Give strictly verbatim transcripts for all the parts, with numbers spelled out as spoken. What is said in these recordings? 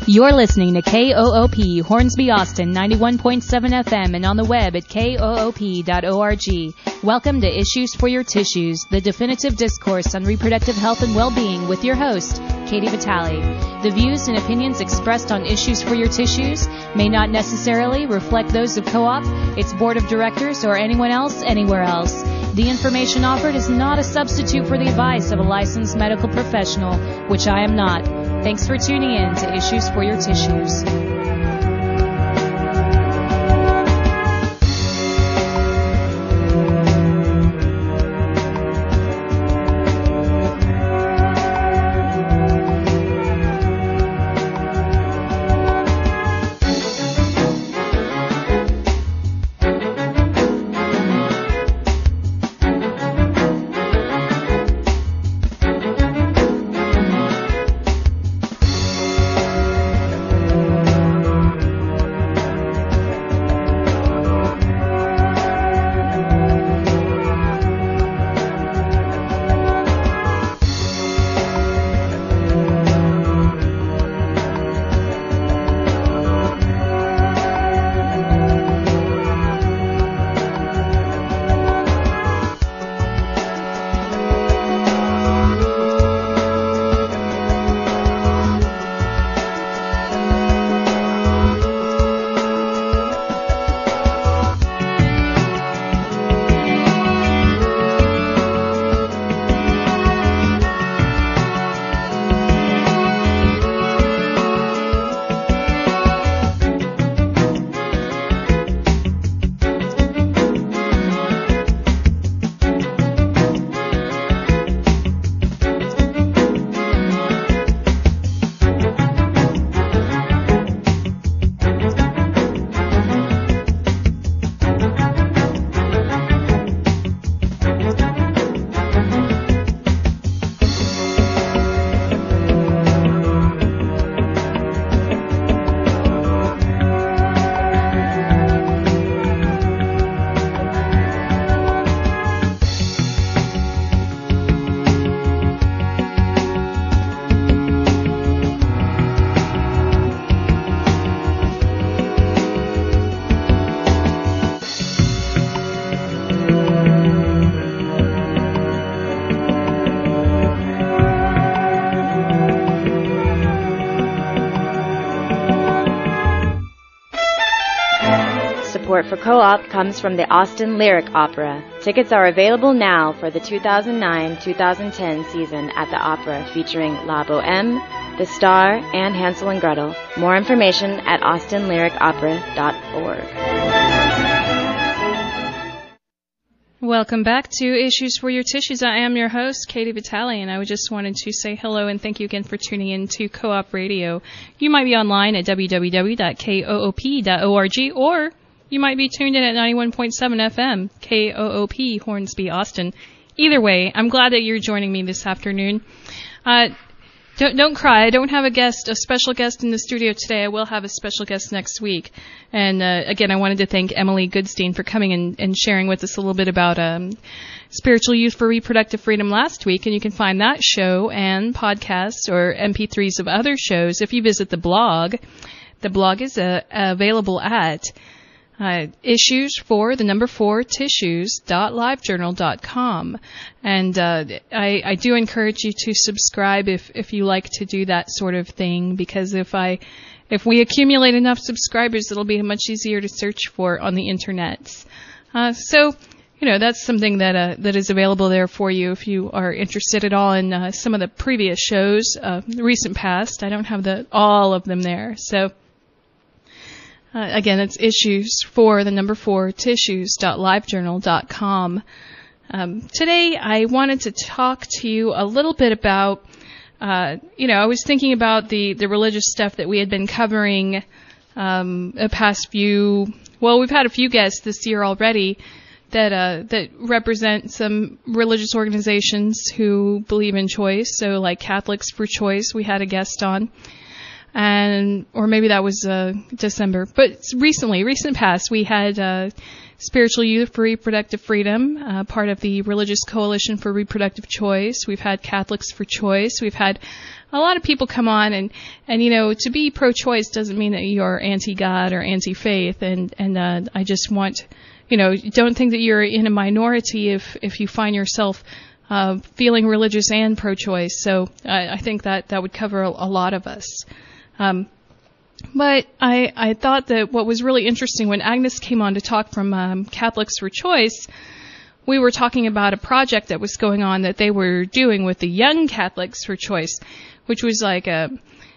You're listening to K O O P, Hornsby, Austin, ninety-one point seven F M, and on the web at K O O P dot org. Welcome to Issues for Your Tissues, the definitive discourse on reproductive health and well-being with your host, Katie Vitale. The views and opinions expressed on Issues for Your Tissues may not necessarily reflect those of Co-op, its board of directors, or anyone else anywhere else. The information offered is not a substitute for the advice of a licensed medical professional, which I am not. Thanks for tuning in to Issues for Your Tissues. Support for Co-op comes from the Austin Lyric Opera. Tickets are available now for the two thousand nine two thousand ten season at the Opera, featuring La Boheme, The Star, and Hansel and Gretel. More information at austin lyric opera dot org. Welcome back to Issues for Your Tissues. I am your host, Katie Vitale, and I just wanted to say hello and thank you again for tuning in to Co-op Radio. You might be online at w w w dot k o o p dot org, or you might be tuned in at ninety-one point seven F M, K O O P, Hornsby, Austin. Either way, I'm glad that you're joining me this afternoon. Uh, don't, don't cry. I don't have a guest, a special guest in the studio today. I will have a special guest next week. And uh, again, I wanted to thank Emily Goodstein for coming and, and sharing with us a little bit about um, Spiritual Youth for Reproductive Freedom last week. And you can find that show and podcasts or M P threes of other shows if you visit the blog. The blog is uh, available at Uh, issues for the number four tissues dot livejournal dot com, and uh, I, I do encourage you to subscribe if if you like to do that sort of thing, because if I if we accumulate enough subscribers, it'll be much easier to search for on the internet. Uh, so you know that's something that uh, that is available there for you if you are interested at all in uh, some of the previous shows, uh, the recent past. I don't have the all of them there, so. Uh, again, it's issues for the number four tissues dot livejournal dot com. Um, today, I wanted to talk to you a little bit about, uh, you know, I was thinking about the, the religious stuff that we had been covering um, the past few, well, we've had a few guests this year already that uh, that represent some religious organizations who believe in choice. So like Catholics for Choice, we had a guest on. And, or maybe that was, uh, December. But recently, recent past, we had, uh, Spiritual Youth for Reproductive Freedom, uh, part of the Religious Coalition for Reproductive Choice. We've had Catholics for Choice. We've had a lot of people come on, and, and you know, to be pro-choice doesn't mean that you're anti-God or anti-faith, and, and uh, I just want, you know, don't think that you're in a minority if, if you find yourself uh, feeling religious and pro-choice. So I, I think that that would cover a, a lot of us. Um, But I, I thought that what was really interesting when Agnes came on to talk from um, Catholics for Choice, we were talking about a project that was going on that they were doing with the Young Catholics for Choice, which was like a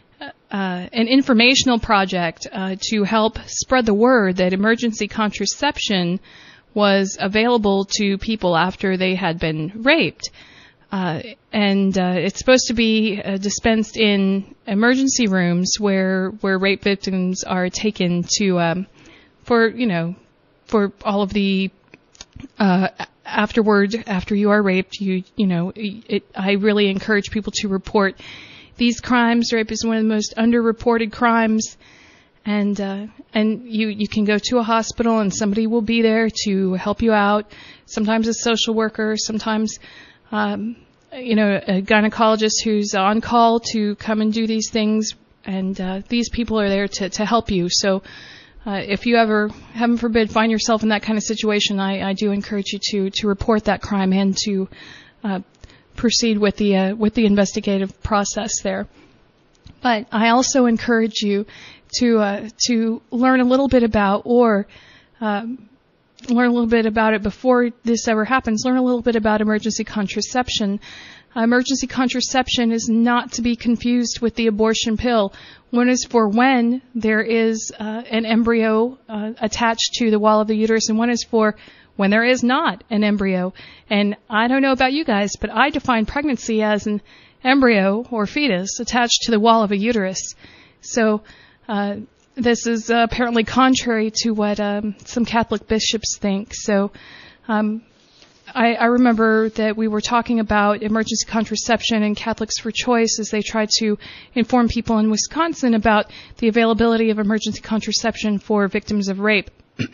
uh, an informational project uh, to help spread the word that emergency contraception was available to people after they had been raped. Uh, and uh, it's supposed to be uh, dispensed in emergency rooms where where rape victims are taken to um, for you know for all of the uh, afterward after you are raped. You you know it, I really encourage people to report these crimes. Rape is one of the most underreported crimes, and uh, and you you can go to a hospital and somebody will be there to help you out. Sometimes a social worker, sometimes. Um, you know, a gynecologist who's on call to come and do these things, and uh, these people are there to, to help you. So uh, if you ever, heaven forbid, find yourself in that kind of situation, I, I do encourage you to, to report that crime and to uh, proceed with the uh, with the investigative process there. But I also encourage you to uh, to learn a little bit about, or um, learn a little bit about it before this ever happens. Learn a little bit about emergency contraception. Uh, emergency contraception is not to be confused with the abortion pill. One is for when there is uh, an embryo uh, attached to the wall of the uterus, and one is for when there is not an embryo. And I don't know about you guys, but I define pregnancy as an embryo or fetus attached to the wall of a uterus. So uh This is uh, apparently contrary to what um, some Catholic bishops think. So um, I, I remember that we were talking about emergency contraception and Catholics for Choice as they tried to inform people in Wisconsin about the availability of emergency contraception for victims of rape.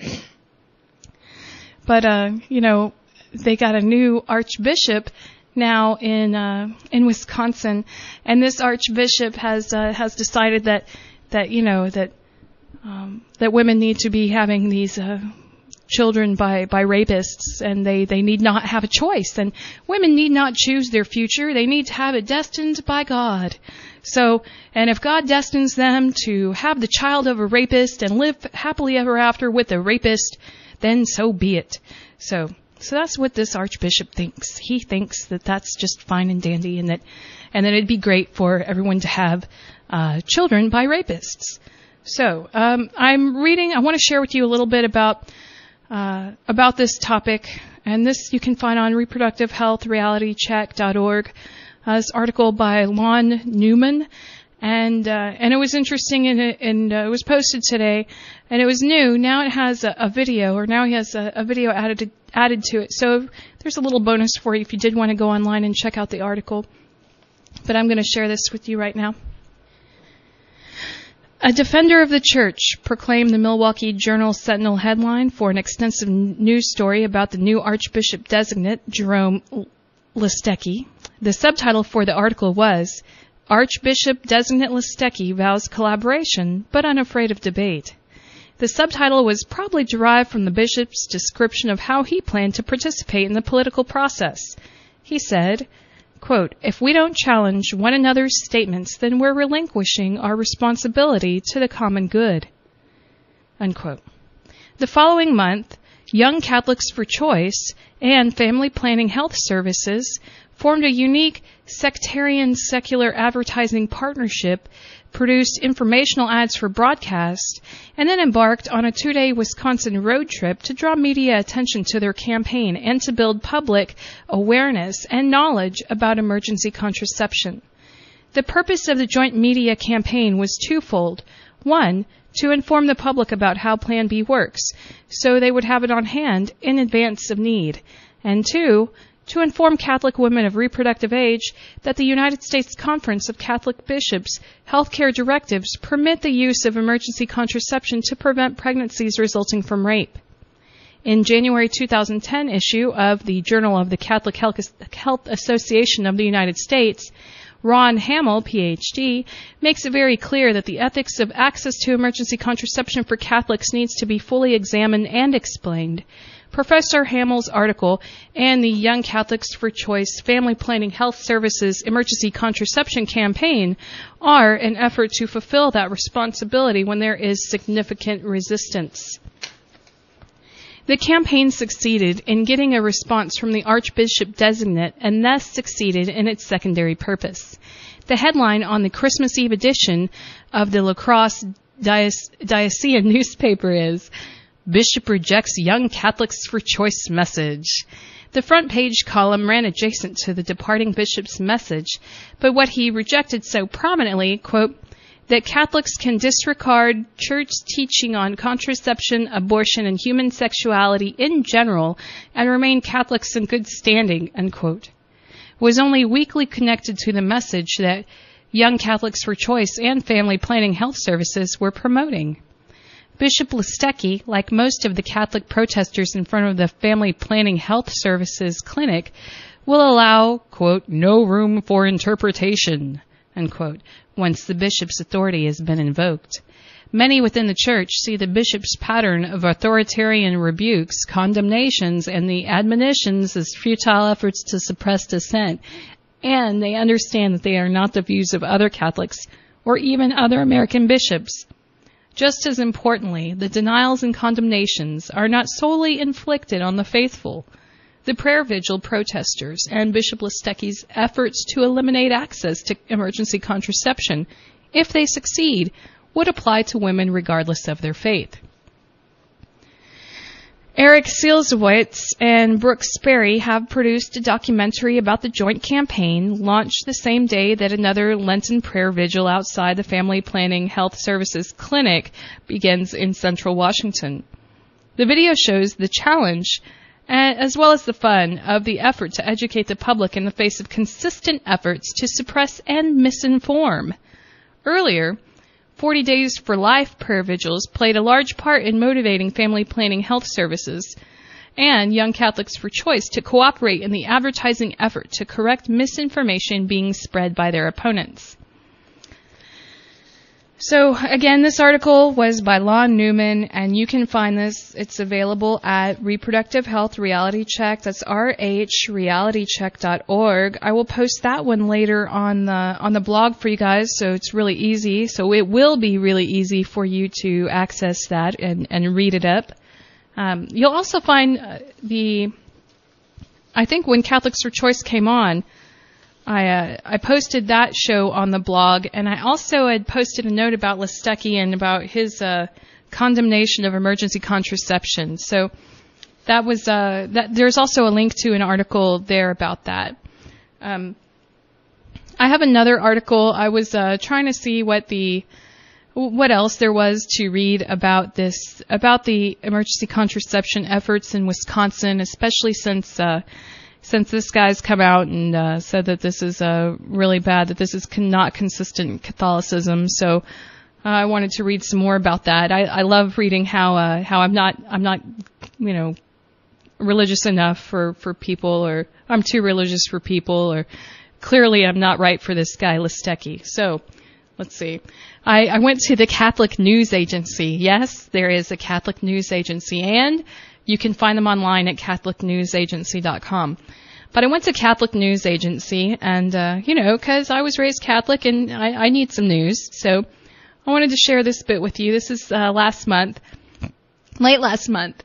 But, uh, you know, they got a new archbishop now in uh, in Wisconsin, and this archbishop has uh, has decided that, that you know, that Um, that women need to be having these uh, children by, by rapists, and they, they need not have a choice. And women need not choose their future. They need to have it destined by God. So, and if God destines them to have the child of a rapist and live happily ever after with the rapist, then so be it. So, so that's what this archbishop thinks. He thinks that that's just fine and dandy, and that, and that it'd be great for everyone to have uh, children by rapists. So, um, I'm reading, I want to share with you a little bit about, uh, about this topic, and this you can find on reproductive health reality check dot org. Uh, this article by Lon Newman, and, uh, and it was interesting, and, it, and uh, it was posted today, and it was new. Now it has a, a video, or now he has a, a video added to, added to it. So there's a little bonus for you if you did want to go online and check out the article. But I'm going to share this with you right now. A defender of the church proclaimed the Milwaukee Journal Sentinel headline for an extensive news story about the new Archbishop designate, Jerome Listecki. The subtitle for the article was, Archbishop Designate Listecki vows collaboration, but unafraid of debate. The subtitle was probably derived from the bishop's description of how he planned to participate in the political process. He said, quote, if we don't challenge one another's statements, then we're relinquishing our responsibility to the common good, unquote. The following month, Young Catholics for Choice and Family Planning Health Services formed a unique sectarian secular advertising partnership, produced informational ads for broadcast, and then embarked on a two-day Wisconsin road trip to draw media attention to their campaign and to build public awareness and knowledge about emergency contraception. The purpose of the joint media campaign was twofold. One, to inform the public about how Plan B works, so they would have it on hand in advance of need. And two, to inform Catholic women of reproductive age that the United States Conference of Catholic Bishops' healthcare directives permit the use of emergency contraception to prevent pregnancies resulting from rape. In January two thousand ten issue of the Journal of the Catholic Health Association of the United States, Ron Hamill, P H D, makes it very clear that the ethics of access to emergency contraception for Catholics needs to be fully examined and explained. Professor Hamill's article and the Young Catholics for Choice Family Planning Health Services Emergency Contraception Campaign are an effort to fulfill that responsibility when there is significant resistance. The campaign succeeded in getting a response from the Archbishop designate and thus succeeded in its secondary purpose. The headline on the Christmas Eve edition of the La Crosse Diocese- Diocesan newspaper is, Bishop Rejects Young Catholics for Choice Message. The front page column ran adjacent to the departing bishop's message, but what he rejected so prominently, quote, that Catholics can disregard church teaching on contraception, abortion, and human sexuality in general and remain Catholics in good standing, unquote, was only weakly connected to the message that Young Catholics for Choice and Family Planning Health Services were promoting. Bishop Listecki, like most of the Catholic protesters in front of the Family Planning Health Services clinic, will allow, quote, no room for interpretation, unquote, once the bishop's authority has been invoked. Many within the church see the bishop's pattern of authoritarian rebukes, condemnations, and the admonitions as futile efforts to suppress dissent, and they understand that they are not the views of other Catholics or even other American bishops. Just as importantly, the denials and condemnations are not solely inflicted on the faithful. The prayer vigil protesters and Bishop Listecki's efforts to eliminate access to emergency contraception, if they succeed, would apply to women regardless of their faith. Eric Seelsowitz and Brooke Sperry have produced a documentary about the joint campaign, launched the same day that another Lenten prayer vigil outside the Family Planning Health Services clinic begins in central Washington. The video shows the challenge, as well as the fun, of the effort to educate the public in the face of consistent efforts to suppress and misinform. Earlier, forty Days for Life prayer vigils played a large part in motivating Family Planning Health Services and Young Catholics for Choice to cooperate in the advertising effort to correct misinformation being spread by their opponents. So, again, this article was by Lon Newman, and you can find this. It's available at Reproductive Health Reality Check. That's r h reality check dot org. I will post that one later on the on the blog for you guys, so it's really easy. So it will be really easy for you to access that and, and read it up. Um, you'll also find uh, the, I think when Catholics for Choice came on, I uh, I posted that show on the blog, and I also had posted a note about Listecki and about his uh, condemnation of emergency contraception. So that was uh, that. There's also a link to an article there about that. Um, I have another article. I was uh, trying to see what the what else there was to read about this about the emergency contraception efforts in Wisconsin, especially since. Uh, Since this guy's come out and uh, said that this is uh, really bad, that this is con- not consistent Catholicism, so uh, I wanted to read some more about that. I, I love reading how uh, how I'm not I'm not you know religious enough for, for people, or I'm too religious for people, or clearly I'm not right for this guy Listecki. So let's see. I, I went to the Catholic News Agency. Yes, there is a Catholic News Agency, and you can find them online at catholic news agency dot com. But I went to Catholic News Agency, and, uh, you know, because I was raised Catholic and I, I need some news. So I wanted to share this bit with you. This is uh, last month, late last month.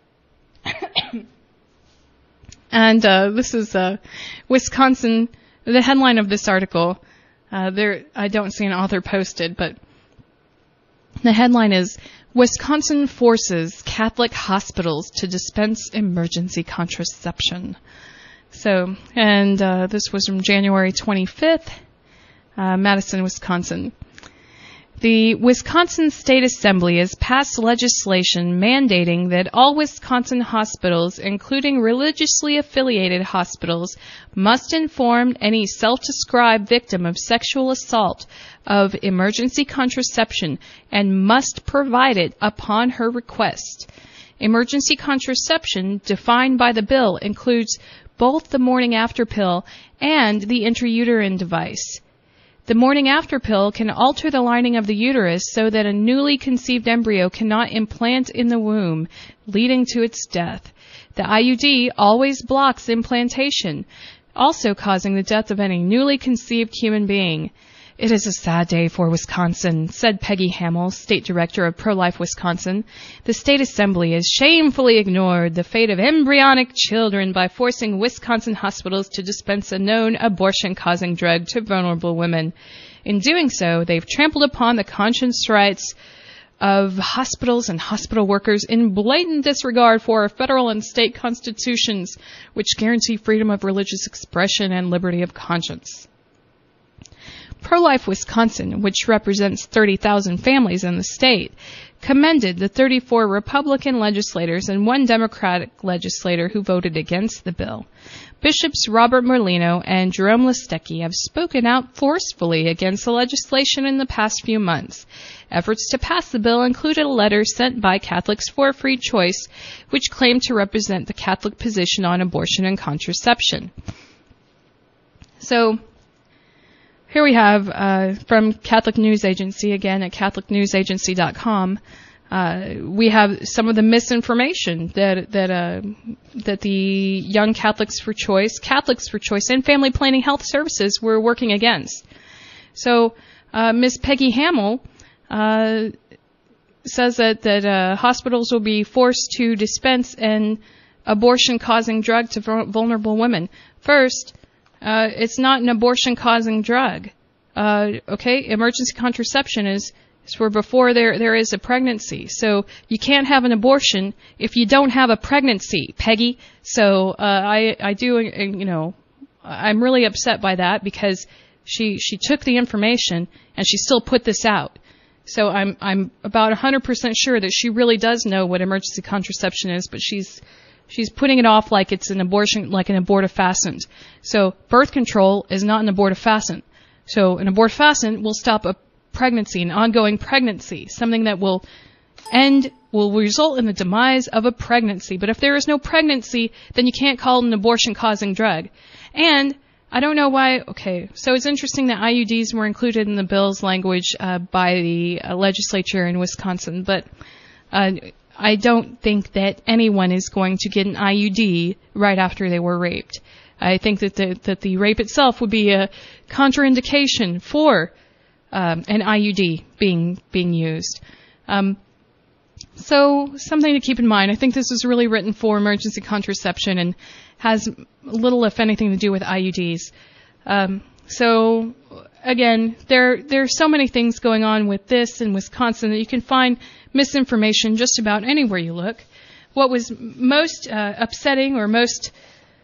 and uh, this is uh, Wisconsin, the headline of this article. Uh, there, I don't see an author posted, but the headline is, Wisconsin forces Catholic hospitals to dispense emergency contraception. So, and uh, this was from January twenty-fifth, uh, Madison, Wisconsin. The Wisconsin State Assembly has passed legislation mandating that all Wisconsin hospitals, including religiously affiliated hospitals, must inform any self-described victim of sexual assault of emergency contraception and must provide it upon her request. Emergency contraception, defined by the bill, includes both the morning after pill and the intrauterine device. The morning after pill can alter the lining of the uterus so that a newly conceived embryo cannot implant in the womb, leading to its death. The I U D always blocks implantation, also causing the death of any newly conceived human being. It is a sad day for Wisconsin, said Peggy Hamill, State Director of Pro-Life Wisconsin. The State Assembly has shamefully ignored the fate of embryonic children by forcing Wisconsin hospitals to dispense a known abortion-causing drug to vulnerable women. In doing so, they've trampled upon the conscience rights of hospitals and hospital workers in blatant disregard for our federal and state constitutions, which guarantee freedom of religious expression and liberty of conscience. Pro-Life Wisconsin, which represents thirty thousand families in the state, commended the thirty-four Republican legislators and one Democratic legislator who voted against the bill. Bishops Robert Merlino and Jerome Listecki have spoken out forcefully against the legislation in the past few months. Efforts to pass the bill included a letter sent by Catholics for Free Choice, which claimed to represent the Catholic position on abortion and contraception. So, here we have uh, from Catholic News Agency, again at catholic news agency dot com, uh, we have some of the misinformation that that uh, that the Young Catholics for Choice, Catholics for Choice, and Family Planning Health Services were working against. So uh, Miz Peggy Hamill uh, says that, that uh, hospitals will be forced to dispense an abortion-causing drug to vulnerable women. First, Uh, it's not an abortion-causing drug. Uh, okay, emergency contraception is, is for before there there is a pregnancy. So you can't have an abortion if you don't have a pregnancy, Peggy. So uh, I I do you know I'm really upset by that because she she took the information and she still put this out. So I'm I'm about one hundred percent sure that she really does know what emergency contraception is, but she's She's putting it off like it's an abortion, like an abortifacient. So birth control is not an abortifacient. So an abortifacient will stop a pregnancy, an ongoing pregnancy, something that will end, will result in the demise of a pregnancy. But if there is no pregnancy, then you can't call it an abortion-causing drug. And I don't know why, okay, so it's interesting that I U Ds were included in the bill's language uh, by the uh, legislature in Wisconsin, but uh, I don't think that anyone is going to get an I U D right after they were raped. I think that the, that the rape itself would be a contraindication for um, an I U D being being used. Um, so something to keep in mind. I think this is really written for emergency contraception and has little, if anything, to do with I U Ds. Um, so again, there there are so many things going on with this in Wisconsin that you can find misinformation just about anywhere you look. What was most uh, upsetting or most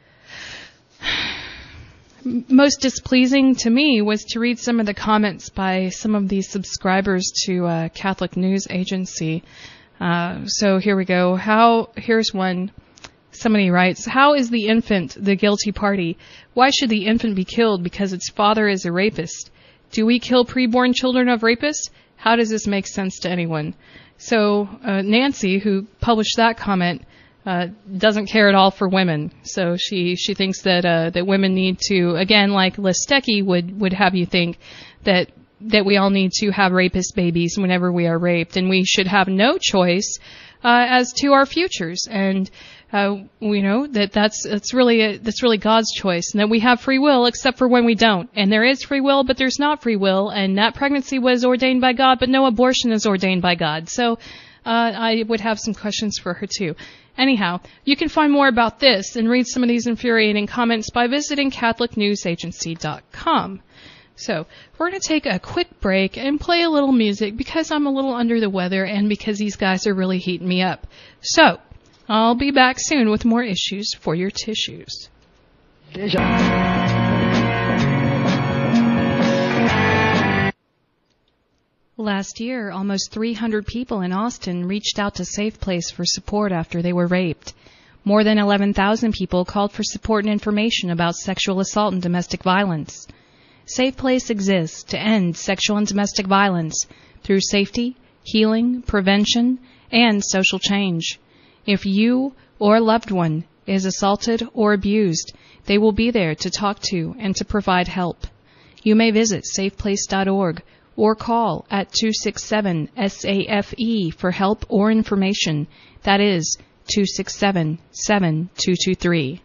most displeasing to me was to read some of the comments by some of the subscribers to uh, Catholic News Agency. Uh, so here we go. How here's one. Somebody writes, "How is the infant the guilty party? Why should the infant be killed because its father is a rapist? Do we kill preborn children of rapists? How does this make sense to anyone?" So uh, Nancy, who published that comment, uh, doesn't care at all for women. So she she thinks that uh, that women need to, again, like Listecki would would have you think, that that we all need to have rapist babies whenever we are raped, and we should have no choice uh, as to our futures. And Uh, you know that that's that's really a, that's really God's choice, and that we have free will except for when we don't. And there is free will, but there's not free will. And that pregnancy was ordained by God, but no abortion is ordained by God. So uh, I would have some questions for her too. Anyhow, you can find more about this and read some of these infuriating comments by visiting catholic news agency dot com. So we're going to take a quick break and play a little music because I'm a little under the weather and because these guys are really heating me up. So I'll be back soon with more issues for your tissues. Last year, almost three hundred people in Austin reached out to Safe Place for support after they were raped. More than eleven thousand people called for support and information about sexual assault and domestic violence. Safe Place exists to end sexual and domestic violence through safety, healing, prevention, and social change. If you or a loved one is assaulted or abused, they will be there to talk to and to provide help. You may visit safe place dot org or call at two six seven S A F E for help or information. That is two six seven, seven two two three.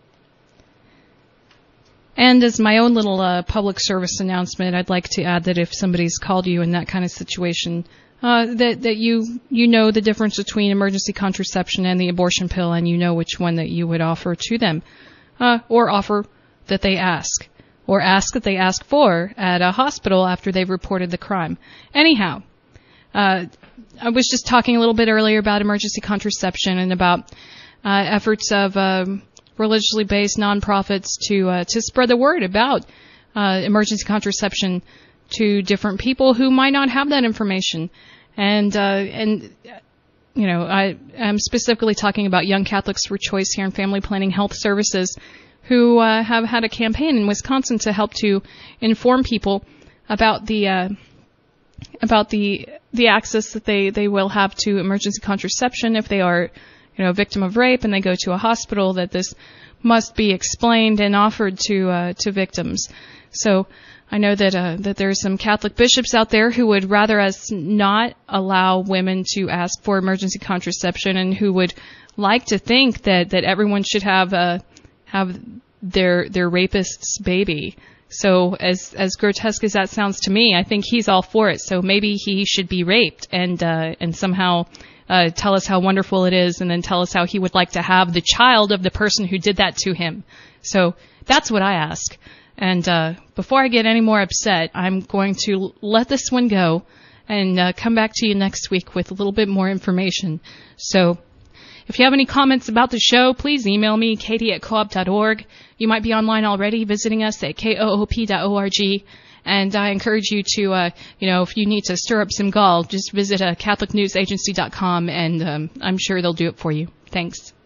And as my own little uh, public service announcement, I'd like to add that if somebody's called you in that kind of situation, uh, that, that you, you know the difference between emergency contraception and the abortion pill, and you know which one that you would offer to them, uh, or offer that they ask, or ask that they ask for at a hospital after they've reported the crime. Anyhow, uh, I was just talking a little bit earlier about emergency contraception and about uh, efforts of um, religiously based nonprofits to uh, to spread the word about uh, emergency contraception to different people who might not have that information. And uh, and you know, I am specifically talking about Young Catholics for Choice here in Family Planning Health Services, who uh, have had a campaign in Wisconsin to help to inform people about the uh, about the the access that they, they will have to emergency contraception if they are, you know, a victim of rape and they go to a hospital, that this must be explained and offered to uh, to victims. So I know that uh, that there are some Catholic bishops out there who would rather us not allow women to ask for emergency contraception, and who would like to think that, that everyone should have uh, have their their rapist's baby. So as as grotesque as that sounds to me, I think he's all for it. So maybe he should be raped and uh, and somehow uh, tell us how wonderful it is, and then tell us how he would like to have the child of the person who did that to him. So that's what I ask. And uh, before I get any more upset, I'm going to let this one go and uh, come back to you next week with a little bit more information. So if you have any comments about the show, please email me, katie at coop dot org. You might be online already visiting us at koop dot org. And I encourage you to, uh, you know, if you need to stir up some gall, just visit uh, catholic news agency dot com, and um, I'm sure they'll do it for you. Thanks.